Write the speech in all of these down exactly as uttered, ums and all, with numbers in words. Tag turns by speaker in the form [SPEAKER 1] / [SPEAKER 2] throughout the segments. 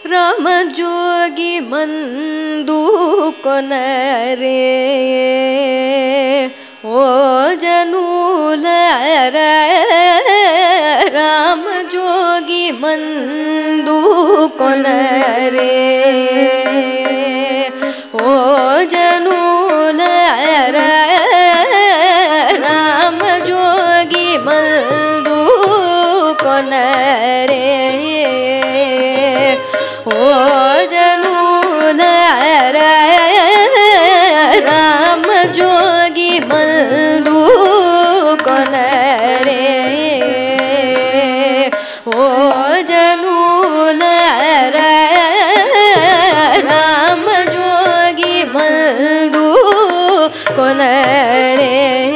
[SPEAKER 1] రామజోగి మందు కొనరే ఓ జనులార రామజోగి మందు కొనరే ఓ జనులార రామజోగి మందు కొనరే ఓ జనులార రామజోగి మందు కొనరే ఓ జనులార రామజోగి మందు కొనరే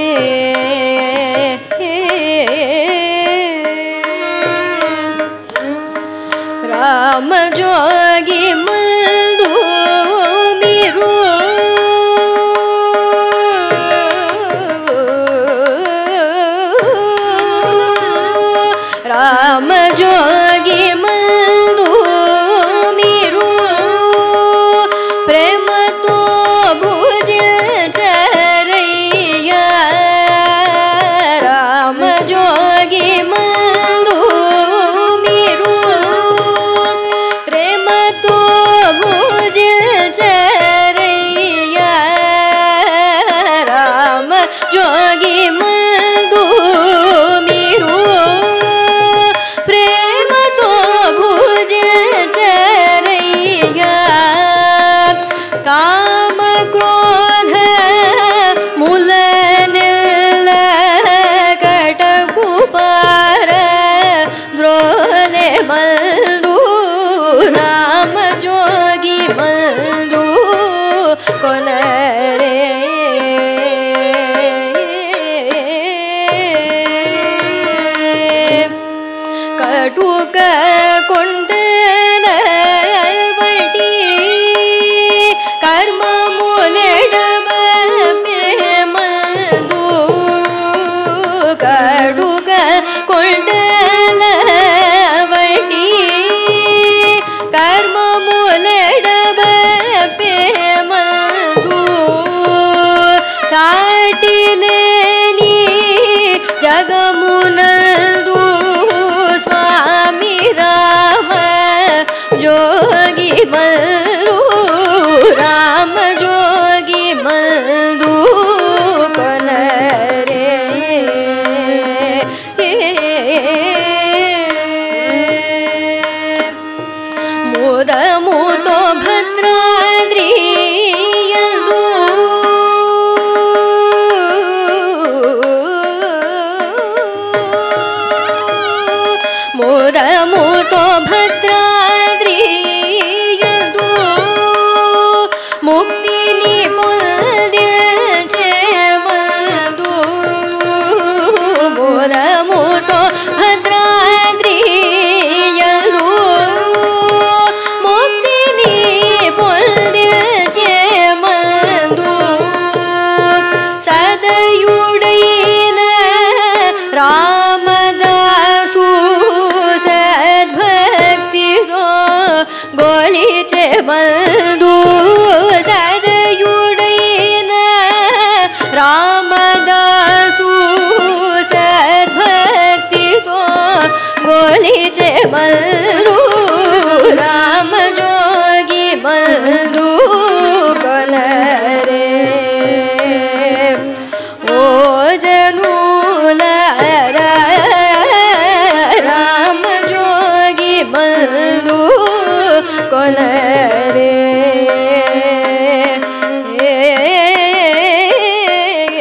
[SPEAKER 1] రామజోగి మందు మీరు రామజోగి మందు మీరు ప్రేమతో భుజించరయ్యా రామజోగి మందు మీరు ప్రేమతో భుజించరయ్యా రామజోగి మందు మీరు ప్రేమతో భుజించరయ్యా కామ క్రోధ మూల నిల్ల కటకు పార ద్రోలే మందు రామజోగి మందు కొనరే కటుక కొండల వంటి కర్మములెడబె మందు కటుక కొండల వంటి కర్మములెడబె మందు సాటిలేని జగమునందు స్వామి రామ జోగి మందు రామజోగి మందు కొనరే మోదముతో భద్రాద్రి యందు మోదముతో భద్రాద్రి యందు ముక్తిని పొందించే మందు మోదముతో భద్రాద్రి యందు ముక్తిని పొందించే మందు సదయుడైన రామదాసు సద్భక్తితో గోలిచే మందు సదయుడైన రామదాసు సద్భక్తితో గోలిచే మందు రామజోగి మందు కొనరే ఓ జనులార రామజోగి మందు కొనరే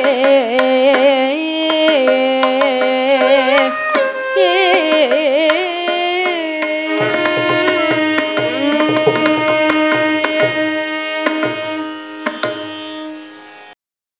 [SPEAKER 1] ఏ